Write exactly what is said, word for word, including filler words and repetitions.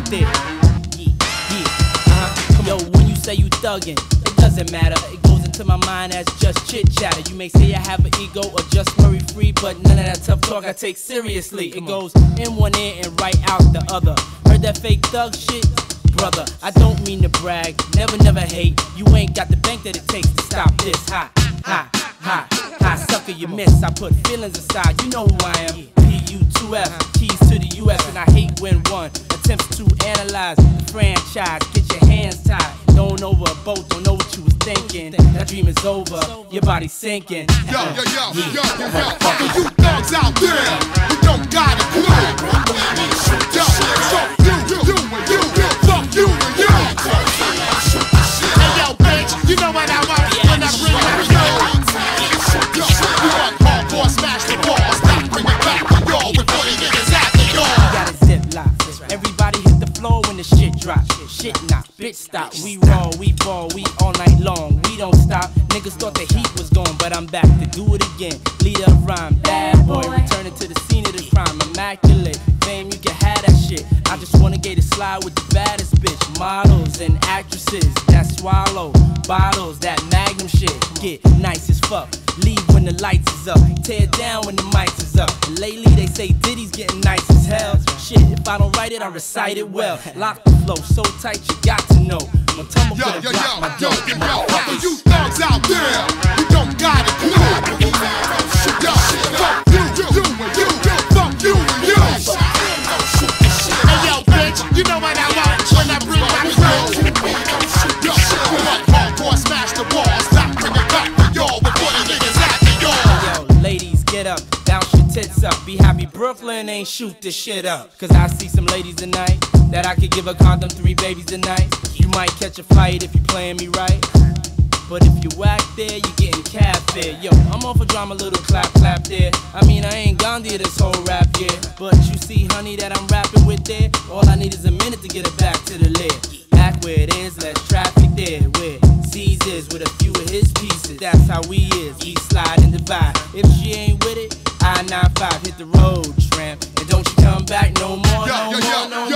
there. Yeah, yeah, uh-huh. Come Yo, when you say you thuggin', it doesn't matter. It goes into my mind as just chit chatter. You may say I have an ego or just worry free, but none of that tough talk I take seriously. It goes in one ear and right out the other. Heard that fake thug shit? Brother, I don't mean to brag, never, never hate. You ain't got the bank that it takes to stop this. Ha, ha, ha, ha, sucker, you miss. I put feelings aside, you know who I am. P U two F, keys to the U S, and I hate when one attempts to analyze the franchise. Get your hands tied, thrown over a boat, don't know what you was thinking. That dream is over, your body's sinking. Yo, yo, yo, yo, yo, yo, fuckin' you thugs out there, you don't got a clue. Yo, fuck you, you, you, and you, fuck you, and you. Hey, yo, bitch, you know what I want when I bring that show. Yo, you want hardcore smash the walls, stop bringing back the y'all with forty niggas after y'all. We got a zip lock. Everybody hit the floor when the shit drop. Shit knock, bitch stop. We roll, we ball, we all night long. We don't stop. Niggas thought the heat was gone, but I'm back to do it again. Leader of rhyme, bad boy, returning to the scene of the crime. Immaculate, fame, you can have that shit. I just wanna get a slide with the baddest bitch. Models and actresses that swallow bottles, that Magnum shit. Get nice as fuck. Leave when the lights is up. Tear down when the mics is up. Lately they say Diddy's getting nice as hell. Shit, if I don't write it, I recite it well. Lock the flow so tight you got to know. My tumble Yo, could've yo, blocked yo, my yo, dope. yo, yo, fuckin' you thugs out there, you don't got a clue. Yo, fuck you, you, you, and you, fuck you, and you. Hey, yo, bitch, you know what I want when I bring my crew. Yo, you want hardcore smash the walls, stop bringing back the y'all with forty niggas after y'all. Yo, ladies, get up, bounce your tits up. Be happy Brooklyn ain't shoot this shit up. Cause I see some ladies tonight that I could give a condom three babies tonight. You might catch a flight if you playing me right. But if you whack there, you getting catfed. Yo, I'm off a drama, little clap, clap there. I mean, I ain't Gandhi this whole rap year. But you see, honey, that I'm rapping with there. All I need is a minute to get it back to the lid. Back where it is, less traffic there. Where C's is with a few of his pieces. That's how we is, we slide and divide. If she ain't with it, I nine five hit the road, tramp. And don't you come back no more, Yo, no yo, more, yo, no yo,